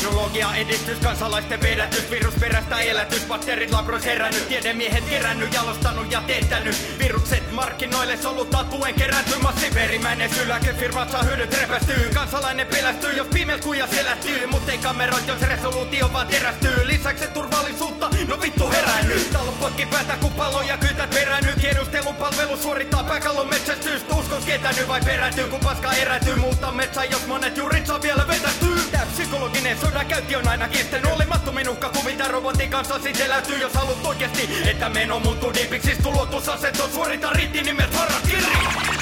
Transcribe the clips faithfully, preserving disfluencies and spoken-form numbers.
Teknologia edistys, kansalaisten vedätys, virusperäistä elätys, bakteerit labros herännyt, tiedemiehet kerännyt, jalostanut ja teettänyt. Virukset markkinoille soluttaa tuen kerätty, massiverimäinen syläke, firmat saa hyödyt repästyy. Kansalainen pelästyy, jos pimeät kuja selästyy, mut ei kameroit, jos resoluutio vaan terästyy. Lisäksi turvallisuutta, no vittu herännyt. Talo potki päätä, kun paloja kyytät perännyt. Tiedustelupalvelu suorittaa pääkallon metsästys. Uskos ketänyt vai perätyy, kun paska erätyy. Muuttaa metsä, jos monet juurit saa vielä vetästyy. Tää psykologinen sodankäynti on aina kestänyt. Olemattomin uhkakuvi tää robotin kanssa siteläytyy. Jos haluat oikeesti, että meno muuttuu diipiksi. Tulotusasento suorita riitti nimeltä Harakiri.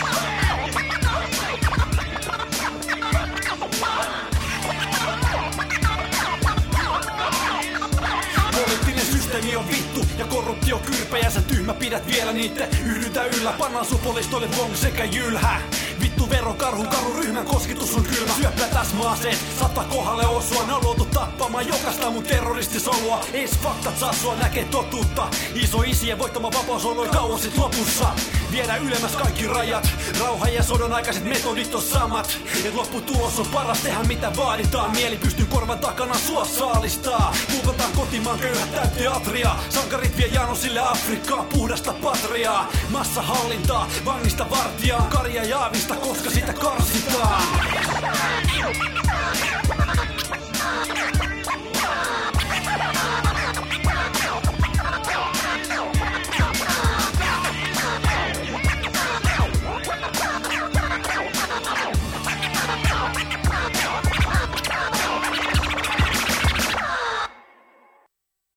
Poliittinen systeemi on vittu ja korruptio kyrpä ja sä tyhmä pidät vielä niitä yhdytä yllä. Pannaan sun polistoille vong sekä jylhä. Vittu verokarhun karun ryhmän kosketus on kylmä. Syöppää täsmäaseet, saattaa kohdalle osua. Ne on luotu tappamaan jokaista mun terroristisolua. Ees faktat saa sua näkee totuutta. Iso isien voittama vapaus on noin kauan sit lopussa. Viedä ylemmäs kaikki rajat. Rauha ja sodan aikaiset metodit on samat. Et lopputulos on paras, tehdä mitä vaaditaan. Mieli pystyy korvan takana sua saalistaa. Puukataan kotimaan köyhät täyteen atria. Sankarit vie Janosille Afrikkaan puhdasta patriaa. Massahallintaa, vangista vartijaan. Karja jaavista, koska sitä karsitaan.